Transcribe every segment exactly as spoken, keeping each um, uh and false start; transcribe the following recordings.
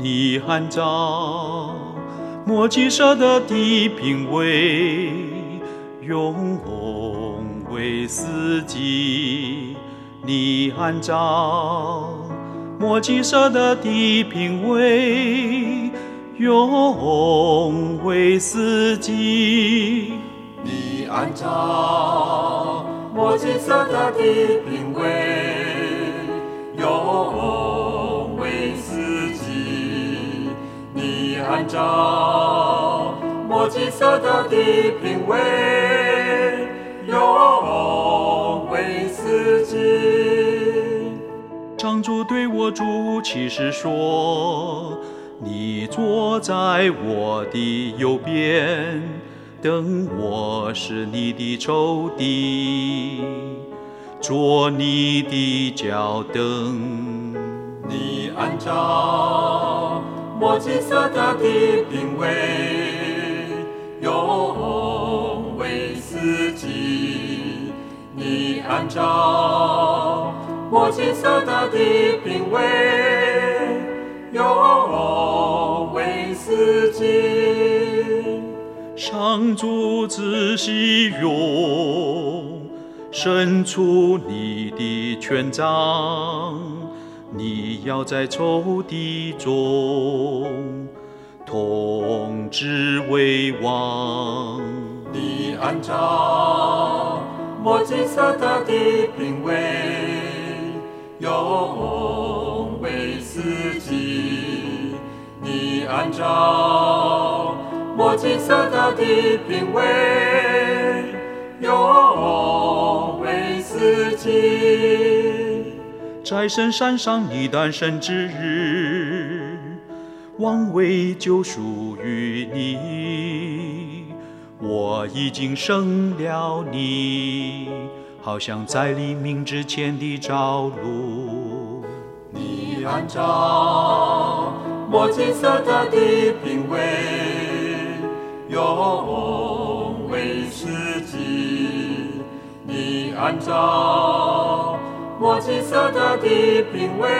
你按照莫吉舍的地品味，用为四季。你按照莫吉舍的地品味，用为四季。 你按照莫吉舍的地品味，用为四季。你按照莫吉舍的地品味，用为四季。 上主对我主启示说：你坐在我的右边，等我是你的仇敌，做你的脚凳。 你按照莫吉舍的地品味，用为四季。你按照莫吉舍的地品味，用为四季。 上主仔细用伸出你的权杖，你要在仇敌中统治为王。 你按照莫吉舍的地品味，用为四季。你按照莫吉舍的地品味，用为四季。 在圣山上你诞生之日，王位就属于你。我已经生了你，好像在黎明之前的朝露。 你按照莫吉舍的地品味，用为四季。你按照莫吉舍的地品味，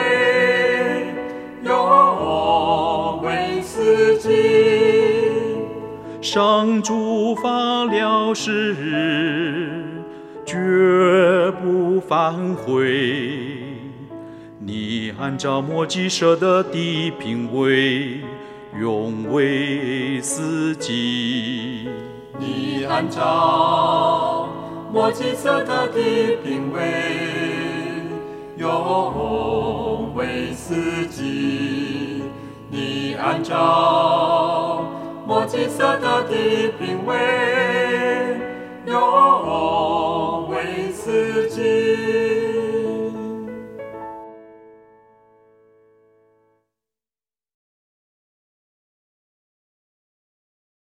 用为四季。 上主发了誓，绝不反悔。你按照莫吉舍的地品味，用为四季。 你按照莫吉舍的地品味，用为四季。你按照莫吉舍的地品味，